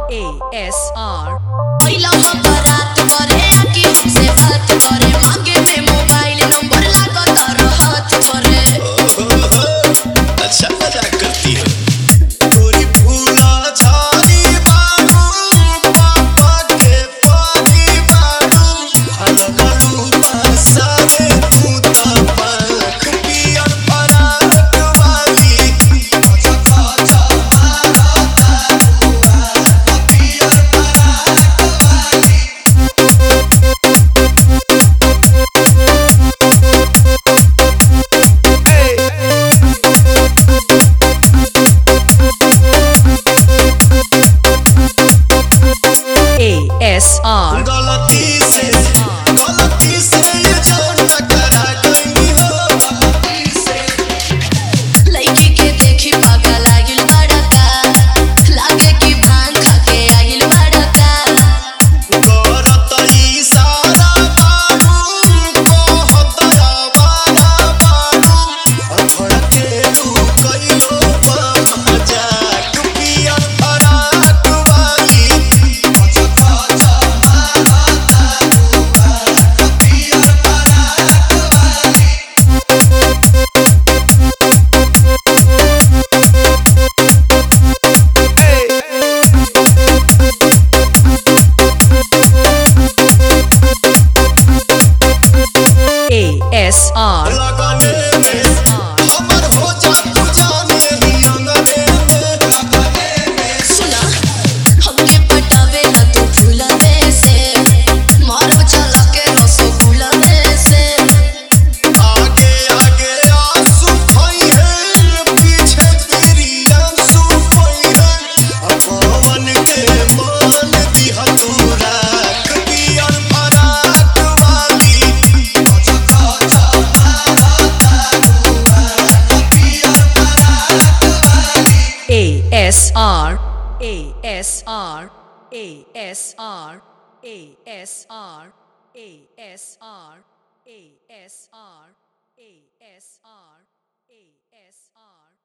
ASR पहिला हो बारात करे आके हमसे बात करे मांगे में मोबाइल नंबर लगा तारा हाथ करे। अच्छा मजाक करती हो। गोरी फूला झाड़ी बारू पापा के पानी बारू अलगलू पासारे तू तपक पिया परात वाली अच्छा अच्छा मारा तारुआ पिया परात वाली। ASR गलती से ये जान टकरा गई हो। गलती से लड़की के देखी पागल आगिल बड़का लागे कि भांग खा के आगिल बड़का। करत इशारा बारू कहत आवारा बारू धड़केलू कइलो मजाक पिया परात वाली अच्छा अच्छा मारा तारुआ पिया परात वाली। ASR लगने में हमर हो जा तू जाने ही अंगने में लगने में सुना हमके पटावे ना तू फूलने से मारब चला के रसगुल्ला से। आगे आगे आंसू खोई है पीछे तेरी आंसू खोई है पवन के मान दिया तू राख पिया परात वाली अच्छा अच्छा मारा तारुआ पिया परात वाली। ASR ASR ASR ASR ASR ASR ASR ASR